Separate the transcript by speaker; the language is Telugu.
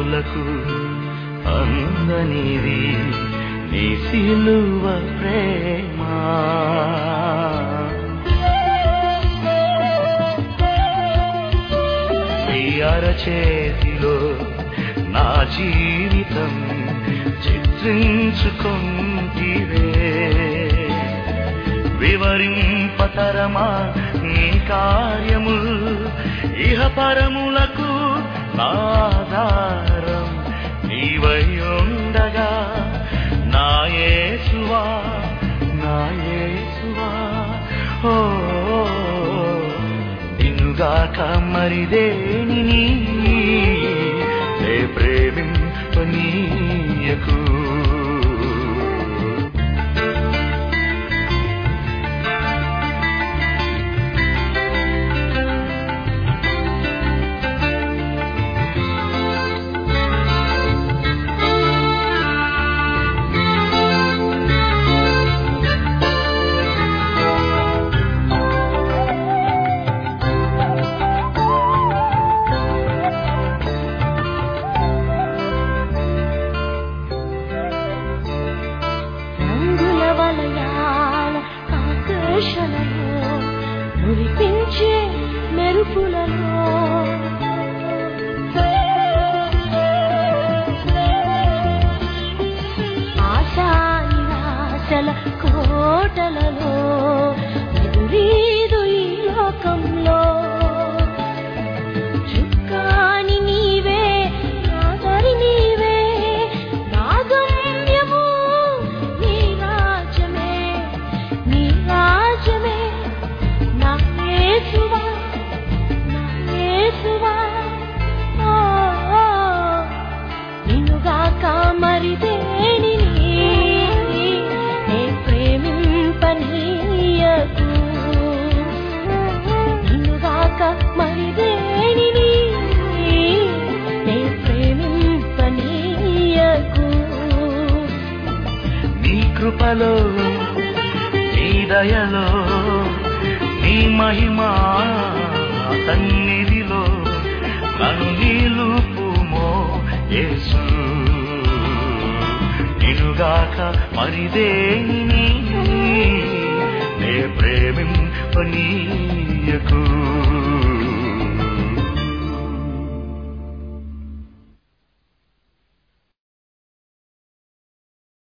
Speaker 1: కనులకు అందనిది నీ సిలువ ప్రేమ. నీ అరచేతిలో నా జీవితం చిత్రించుకొంటివే. వివరింపతరమా నీ కార్యముల్ ఇహ పరములకు ఆధారం నీవై ఉండగా నా యేసువా నా యేసువా ఓ నిన్నుగాక మరిదేనిని ప్రేమింపనీయకు.
Speaker 2: మురిపించే మెరుపులలో ఆశా నిరాశల కోటలలో ఎదురీదు ఈ లోకంలో చుక్కాని నీవే నాదరి నీవే నా గమ్యము నీ రాజ్యమే నీ రాజ్యమే. నిన్నుగాక మరిదేనిని నే ప్రేమింపనీయకు. నిన్నుగాక మరిదేనిని నే ప్రేమింపనీయకు.
Speaker 1: నీ కృపలో నీ దయలో నీ మహిమా సన్నిధిలో నన్ను నిలుపుమో యేసు. నిన్నుగాక మరిదేనిని నే ప్రేమింపనీయకు.